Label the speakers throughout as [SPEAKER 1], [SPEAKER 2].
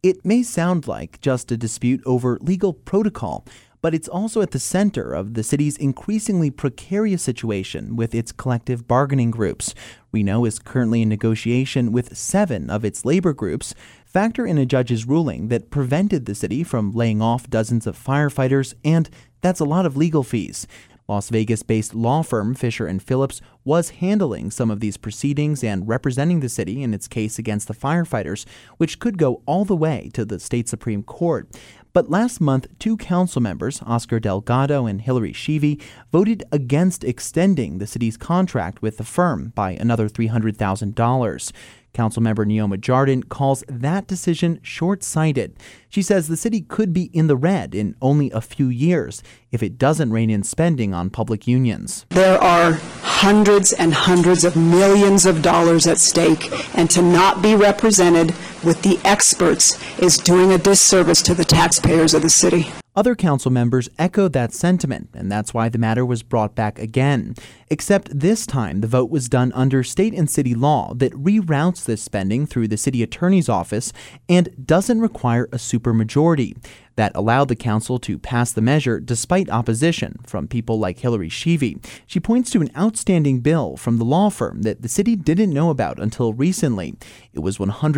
[SPEAKER 1] It may sound like just a dispute over legal protocol, but it's also at the center of the city's increasingly precarious situation with its collective bargaining groups. Reno is currently in negotiation with 7 of its labor groups. Factor in a judge's ruling that prevented the city from laying off dozens of firefighters, and that's a lot of legal fees. Las Vegas-based law firm Fisher & Phillips was handling some of these proceedings and representing the city in its case against the firefighters, which could go all the way to the state Supreme Court. But last month, 2 council members, Oscar Delgado and Hillary Sheevy, voted against extending the city's contract with the firm by another $300,000. Councilmember Neoma Jardin calls that decision short-sighted. She says the city could be in the red in only a few years if it doesn't rein in spending on public unions.
[SPEAKER 2] There are hundreds and hundreds of millions of dollars at stake, and to not be represented with the experts is doing a disservice to the taxpayers of the city.
[SPEAKER 1] Other council members echoed that sentiment, and that's why the matter was brought back again. Except this time, the vote was done under state and city law that reroutes this spending through the city attorney's office and doesn't require a supermajority. That allowed the council to pass the measure despite opposition from people like Hillary Sheevy. She points to an outstanding bill from the law firm that the city didn't know about until recently. It was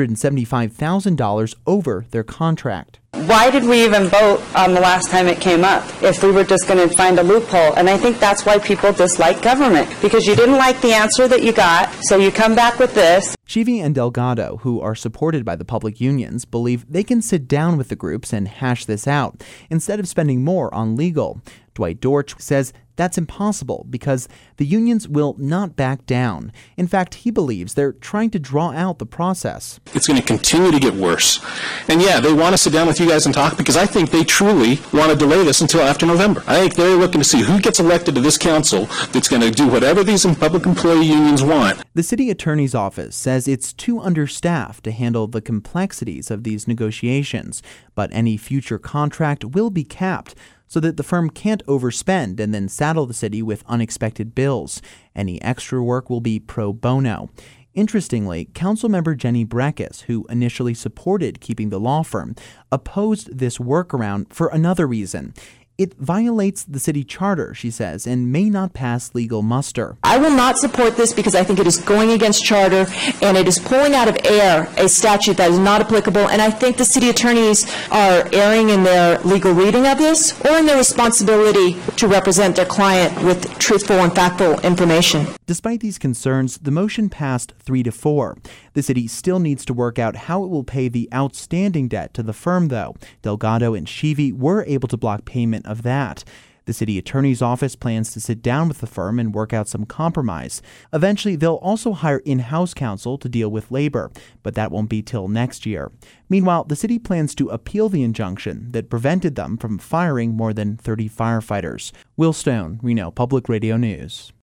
[SPEAKER 1] $175,000 over their contract.
[SPEAKER 3] Why did we even vote on the last time it came up if we were just going to find a loophole? And I think that's why people dislike government, because you didn't like the answer that you got, so you come back with this.
[SPEAKER 1] Sheevy and Delgado, who are supported by the public unions, believe they can sit down with the groups and hash this out instead of spending more on legal. Dwight Dorch says that's impossible because the unions will not back down. In fact, he believes they're trying to draw out the process.
[SPEAKER 4] It's going to continue to get worse. And yeah, they want to sit down with you guys and talk because I think they truly want to delay this until after November. I think they're looking to see who gets elected to this council that's going to do whatever these public employee unions want.
[SPEAKER 1] The city attorney's office says it's too understaffed to handle the complexities of these negotiations, but any future contract will be capped so that the firm can't overspend and then saddle the city with unexpected bills. Any extra work will be pro bono. Interestingly, Councilmember Jenny Breckus, who initially supported keeping the law firm, opposed this workaround for another reason. It violates the city charter, she says, and may not pass legal muster.
[SPEAKER 2] I will not support this because I think it is going against charter and it is pulling out of air a statute that is not applicable, and I think the city attorneys are erring in their legal reading of this or in their responsibility to represent their client with truthful and factual information.
[SPEAKER 1] Despite these concerns, the motion passed 3-4. The city still needs to work out how it will pay the outstanding debt to the firm, though. Delgado and Sheevy were able to block payment of that. The city attorney's office plans to sit down with the firm and work out some compromise. Eventually, they'll also hire in-house counsel to deal with labor, but that won't be till next year. Meanwhile, the city plans to appeal the injunction that prevented them from firing more than 30 firefighters. Will Stone, Reno Public Radio News.